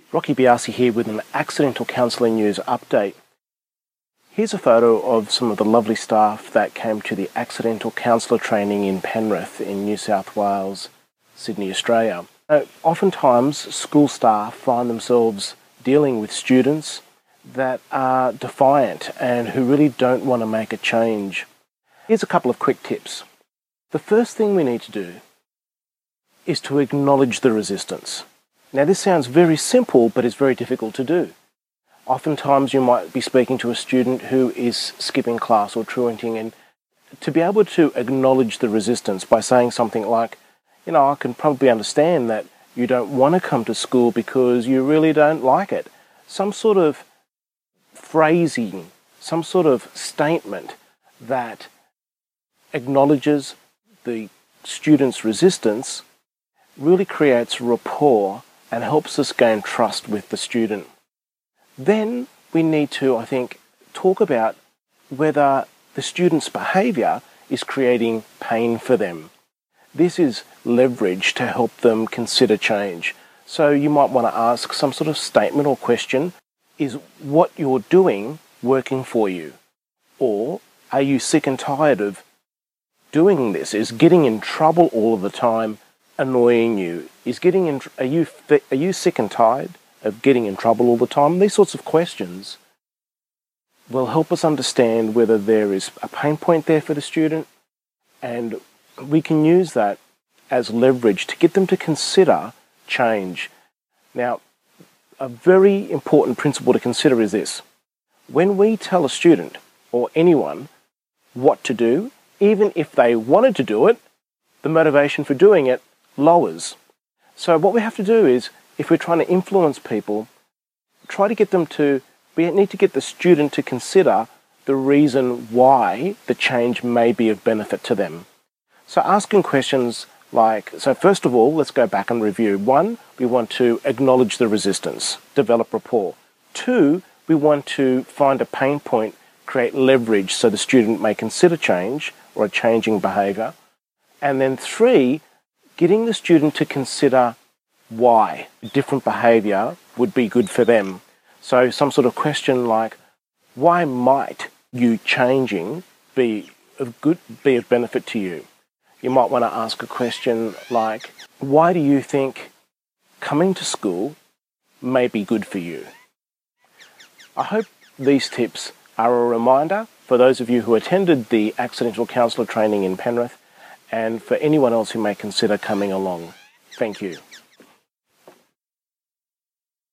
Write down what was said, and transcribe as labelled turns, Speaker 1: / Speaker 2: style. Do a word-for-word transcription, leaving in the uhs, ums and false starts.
Speaker 1: Rocky Biasi here with an Accidental Counselling News update. Here's a photo of some of the lovely staff that came to the Accidental Counsellor training in Penrith in New South Wales, Sydney, Australia. Now, oftentimes school staff find themselves dealing with students that are defiant and who really don't want to make a change. Here's a couple of quick tips. The first thing we need to do is to acknowledge the resistance. Now, this sounds very simple, but it's very difficult to do. Oftentimes you might be speaking to a student who is skipping class or truanting, and to be able to acknowledge the resistance by saying something like, you know, I can probably understand that you don't want to come to school because you really don't like it. Some sort of phrasing, some sort of statement that acknowledges the student's resistance really creates rapport and helps us gain trust with the student. Then we need to, I think, talk about whether the student's behaviour is creating pain for them. This is leverage to help them consider change. So you might want to ask some sort of statement or question: is what you're doing working for you? Or are you sick and tired of doing this? Is getting in trouble all of the time annoying you? Is getting in, are you are you sick and tired of getting in trouble all the time? These sorts of questions will help us understand whether there is a pain point there for the student, and we can use that as leverage to get them to consider change. Now, a very important principle to consider is this: when we tell a student or anyone what to do, even if they wanted to do it, the motivation for doing it lowers. So what we have to do is, if we're trying to influence people, try to get them to, we need to get the student to consider the reason why the change may be of benefit to them. So asking questions like, so first of all, let's go back and review. One, we want to acknowledge the resistance, develop rapport. Two, we want to find a pain point, create leverage so the student may consider change or a changing behaviour. And then three, getting the student to consider why different behaviour would be good for them. So some sort of question like, why might you changing be of good, be of benefit to you? You might want to ask a question like, why do you think coming to school may be good for you? I hope these tips are a reminder for those of you who attended the Accidental Counsellor training in Penrith, and for anyone else who may consider coming along. Thank you.